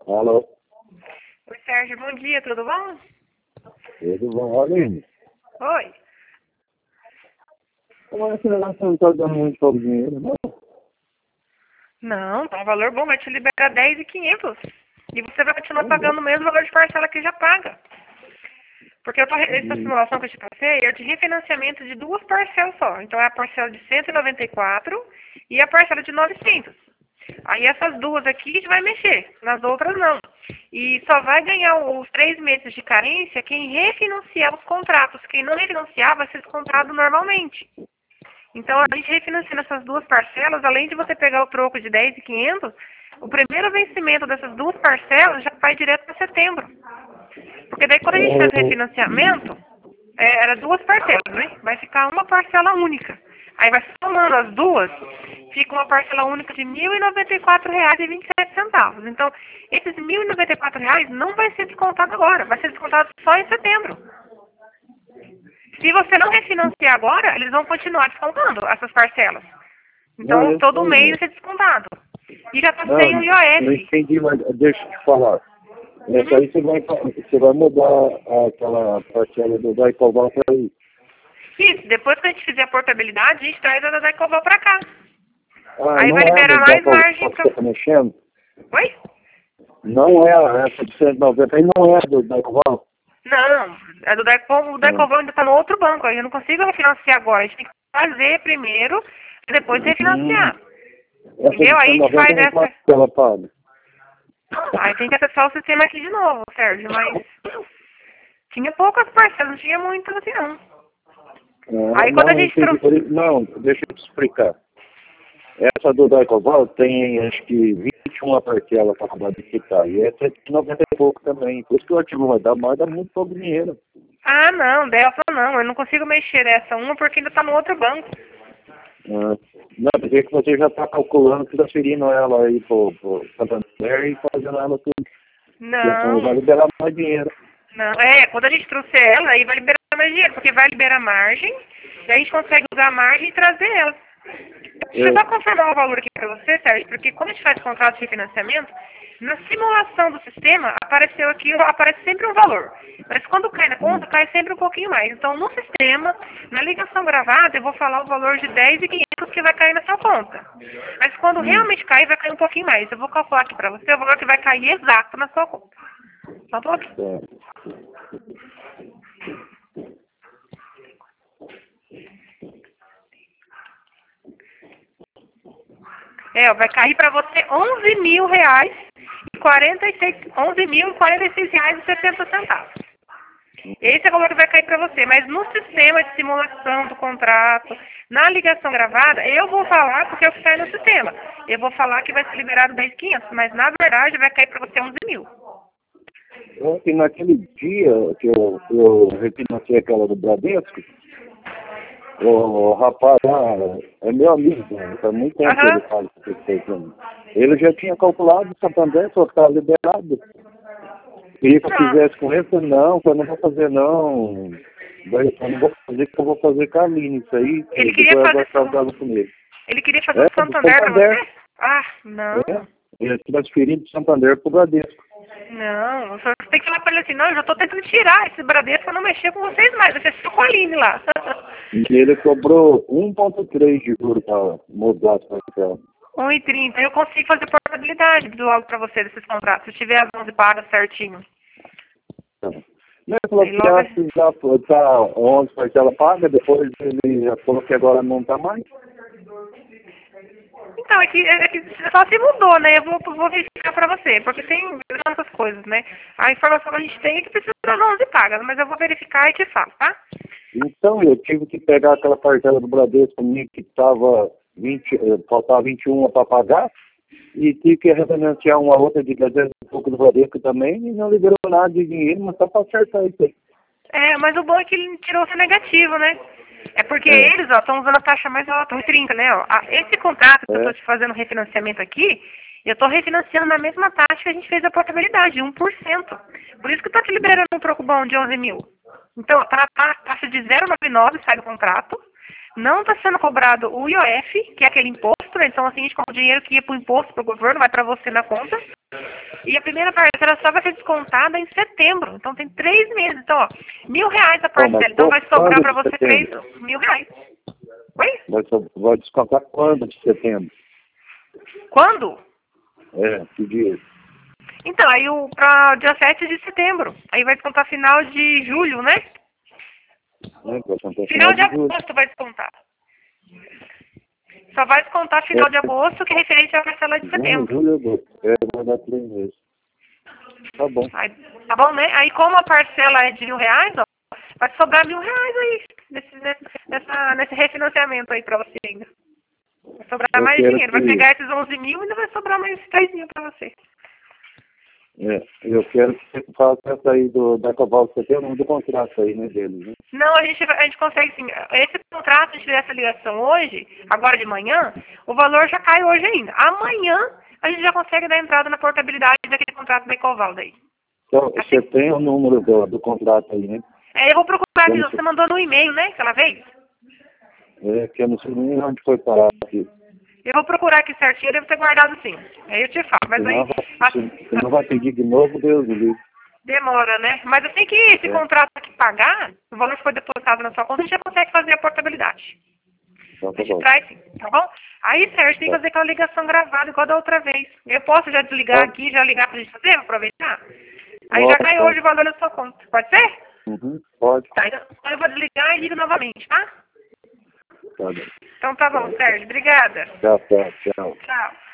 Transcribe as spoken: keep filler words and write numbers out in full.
Alô? Oi, Sérgio, bom dia, tudo bom? Tudo bom, Aline? Oi. Como é que você não está dando muito pouco dinheiro, não? Não, tá um valor bom, vai te liberar dez mil e quinhentos. E você vai continuar pagando o mesmo valor de parcela que já paga. Porque eu tô, essa simulação que eu te passei é de refinanciamento de duas parcelas só. Então é a parcela de cento e noventa e quatro e a parcela de novecentos. Aí essas duas aqui a gente vai mexer, nas outras não. E só vai ganhar os três meses de carência quem refinanciar os contratos. Quem não refinanciar vai ser descontado normalmente. Então a gente refinanciando essas duas parcelas, além de você pegar o troco de dez mil e quinhentos, o primeiro vencimento dessas duas parcelas já vai direto para setembro. Porque daí quando a gente faz o refinanciamento, é, era duas parcelas, né? Vai ficar uma parcela única. Aí vai somando as duas, fica uma parcela única de mil e noventa e quatro reais e vinte e sete centavos. Então, esses mil e noventa e quatro reais não vai ser descontado agora, vai ser descontado só em setembro. Se você não refinanciar agora, eles vão continuar descontando essas parcelas. Então, Não, eu todo sei, mês né? vai ser descontado. E já está Não, sem o I O não F. entendi, mas deixa eu te falar. Essa aí você vai, você vai mudar aquela parcela do Daicoval para aí. Isso, depois que a gente fizer a portabilidade, a gente traz a da Daicoval para cá. Ah, Aí não vai é a liberar do mais Daicoval margem que para... você está mexendo? Oi? Não é a- essa de cento e noventa aí, não é a do Daicoval? Não, a do Daicoval, o Daicoval ainda está no outro banco. Aí eu não consigo refinanciar agora. A gente tem que fazer primeiro e depois refinanciar. Hum, essa de Entendeu? Aí a gente cento e noventa faz é essa... quanto que ela paga? Aí tem que acessar o sistema aqui de novo, Sérgio, mas... Tinha poucas parcelas, não tinha muitas assim não. Ah, Aí quando a não, gente entendi. trouxe... Não, deixa eu te explicar. Essa do Daicoval tem, acho que, vinte e uma parcelas para acabar de quitar. E essa é de noventa e pouco também. Por isso que o ativo vai dar mais, dá muito pouco dinheiro. Ah, não, dessa não. Eu não consigo mexer nessa uma porque ainda está no outro banco. Ah, não, porque que você já está calculando, transferindo ela aí para o Santander e fazendo ela tudo. Então vai Não, liberar mais dinheiro. não. É, quando a gente trouxer ela, aí vai liberar mais dinheiro, porque vai liberar margem, e a gente consegue usar a margem e trazer ela. Deixa eu É. só confirmar o valor aqui para você, Sérgio, porque quando a gente faz contrato de refinanciamento, na simulação do sistema, apareceu aqui, aparece sempre um valor. Mas quando cai na conta, cai sempre um pouquinho mais. Então, no sistema, na ligação gravada, eu vou falar o valor de dez mil e quinhentos que vai cair na sua conta. Mas quando Hum. realmente cair, vai cair um pouquinho mais. Eu vou calcular aqui para você o valor que vai cair exato na sua conta. Só um pouquinho. É. É, vai cair para você onze mil reais e quarenta e seis, onze mil e quarenta e seis reais e sessenta centavos. Esse é o valor que vai cair para você, mas no sistema de simulação do contrato, na ligação gravada, eu vou falar porque é o que cai no sistema. Eu vou falar que vai ser liberado dez mil e quinhentos, mas na verdade vai cair para você onze mil. Ontem, naquele dia que eu, eu refinanciei aquela do Bradesco, o rapaz lá, é meu amigo, né? Faz muito tempo que ele Aham. fala que fez comigo. Ele já tinha calculado o Santander, só estava liberado. Queria que eu Não. fizesse com ele, eu falei, não, eu não vou fazer não. Daí eu não vou fazer, que eu vou fazer com a Aline, isso aí, que Ele queria depois ela vai fazer ficar só... brava comigo. Ele queria fazer É, o do Santander para Santander. você? Ah, não. É, ele transferiu do Santander pro Bradesco. Não, você tem que falar pra ele assim, não, eu já tô tentando tirar esse Bradesco pra não mexer com vocês mais, vai ser só com a Aline lá. E ele cobrou um vírgula três de juros para mudar a parcela. um e trinta, eu consigo fazer portabilidade do logo pra você desses contratos, se tiver as onze pagas certinho. Ele falou Aí que logo... já já tá onze parcela paga, depois ele já falou que agora não tá mais. Então, é que, é que só se mudou, né? Eu vou, vou verificar pra você, porque tem tantas coisas, né? A informação que a gente tem é que precisa das onze pagas, mas eu vou verificar e te falo, tá? Então eu tive que pegar aquela parcela do Bradesco minha que estava vinte, eh, faltava vinte e um para pagar, e tive que refinanciar uma outra de trezentos e pouco do Bradesco também, e não liberou nada de dinheiro, mas só para acertar isso aí. É, mas o bom é que ele tirou o negativo, né? É porque É, eles, ó, estão usando a taxa mais alta, um e trinta, né? Ó. Ah, esse contrato que eu é, estou te fazendo refinanciamento aqui, eu estou refinanciando na mesma taxa que a gente fez a portabilidade, um por cento. Por isso que eu estou te liberando um troco bom de onze mil. Então, tá a taxa de zero vírgula noventa e nove, sai do contrato. Não está sendo cobrado o I O F, que é aquele imposto, né? Então, assim, a gente, com o dinheiro que ia para o imposto, para o governo, vai para você na conta. E a primeira parcela só vai ser descontada em setembro. Então tem três meses. Então, ó, mil reais a parcela. mas Então vai sobrar quando para de você três setembro? mil reais. Oi? Vai, so- vai descontar quando de setembro? Quando? É, que dia? Então, aí o para dia sete de setembro. Aí vai descontar final de julho, né? Né? Vai contar Final final de de julho. agosto vai descontar. Só vai descontar final É, de agosto, que é referente à parcela de junho, setembro. julho, agosto. É, vai dar três meses. Tá bom. Aí, tá bom, né? Aí como a parcela é de mil reais, ó, vai sobrar mil reais aí nesse, nesse, nessa, nesse refinanciamento aí pra você ainda. Vai sobrar Eu mais quero dinheiro. Vai que, pegar esses onze mil e ainda vai sobrar mais três mil pra você. é, eu quero que você faça essa aí do, da Coval, você tem o nome do contrato aí, né, deles, né? Não, a gente, vai- a gente consegue sim. Esse contrato, se a gente fizer essa ligação hoje, agora de manhã, o valor já cai hoje ainda. Amanhã a gente já consegue dar entrada na portabilidade daquele contrato da Ecoval daí. Então, Assim, você tem o número do, do contrato aí, né? é, eu vou procurar Eu aqui, não você sei, mandou no e-mail, né, aquela vez? é, que eu não sei nem onde foi parar aqui. Eu vou procurar aqui certinho, eu devo ter guardado sim. Aí eu te falo, mas Senão, aí vai- a- se- senão vai pedir de novo, Deus me livre. demora, né? Mas assim que esse É, contrato aqui pagar, o valor que foi depositado na sua conta, a gente já consegue fazer a portabilidade. então A tá gente bom. traz sim, tá bom? Aí, Sérgio, tem que Tá. fazer aquela ligação gravada igual da outra vez. Eu posso já desligar Pode, aqui, já ligar pra gente fazer, aproveitar? Aí já pode, caiu pode. hoje o valor na sua conta. Pode ser? Uhum, pode. Tá, então eu vou desligar e ligo novamente, tá? Tá bom. Então tá bom, Tchau, Sérgio. Obrigada. tchau, tchau. Tchau. Tchau.